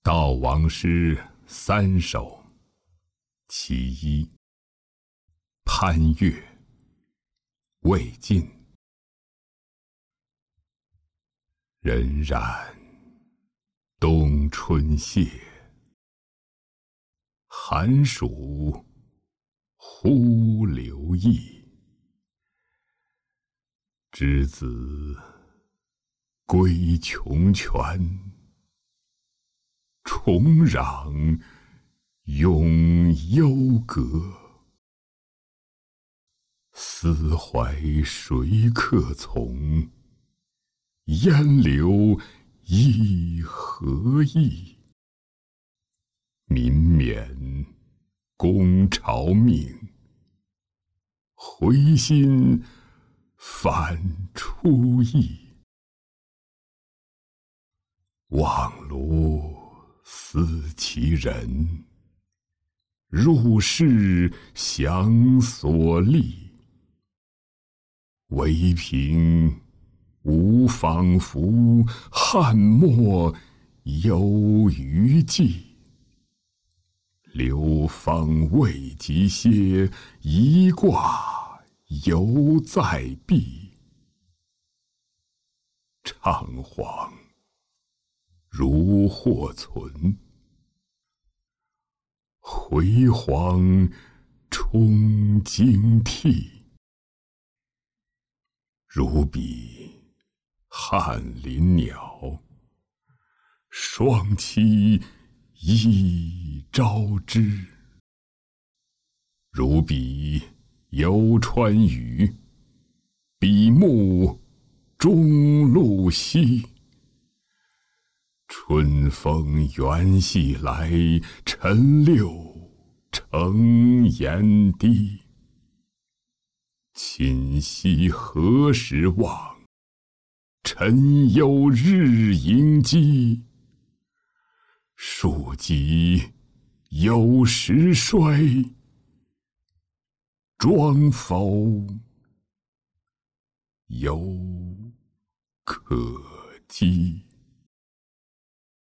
悼亡诗3首，其一，潘岳，魏晋。荏苒冬春谢，寒暑忽流逸。之子归穷泉，重壤永幽阁。思怀谁客从？烟流一何意？民免公朝命，回心反出意。望庐思其人，入室想所立。唯凭吾仿佛汉末有余悸。流芳未及歇，一挂犹在壁。怅恍如或存，回黄充惊涕。如比翰林鸟，双栖一朝之。如比游川渝，比目中路西。春风原系来，晨六成檐低。寝息何时忘？晨忧日盈饥。庶几有时衰，庄否犹可讥。